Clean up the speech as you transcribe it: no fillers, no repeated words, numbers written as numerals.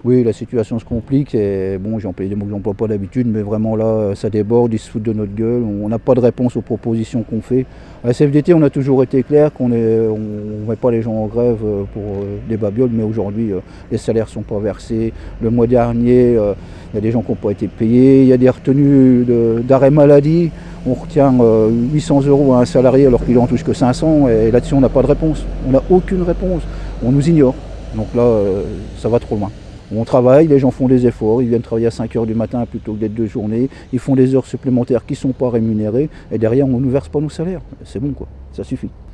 Oui, la situation se complique et bon, j'ai employé des mots que j'emploie pas d'habitude, mais vraiment là, ça déborde, ils se foutent de notre gueule, on n'a pas de réponse aux propositions qu'on fait. À la CFDT, on a toujours été clair qu'on ne met pas les gens en grève pour des babioles, mais aujourd'hui, les salaires ne sont pas versés. Le mois dernier, il y a des gens qui n'ont pas été payés, il y a des retenues d'arrêt maladie. On retient 800 € à un salarié alors qu'il en touche que 500 et là-dessus, on n'a pas de réponse. On n'a aucune réponse, on nous ignore. Donc là, ça va trop loin. On travaille, les gens font des efforts, ils viennent travailler à 5 h du matin plutôt que d'être de journée, ils font des heures supplémentaires qui ne sont pas rémunérées, et derrière on ne nous verse pas nos salaires. C'est bon quoi, ça suffit.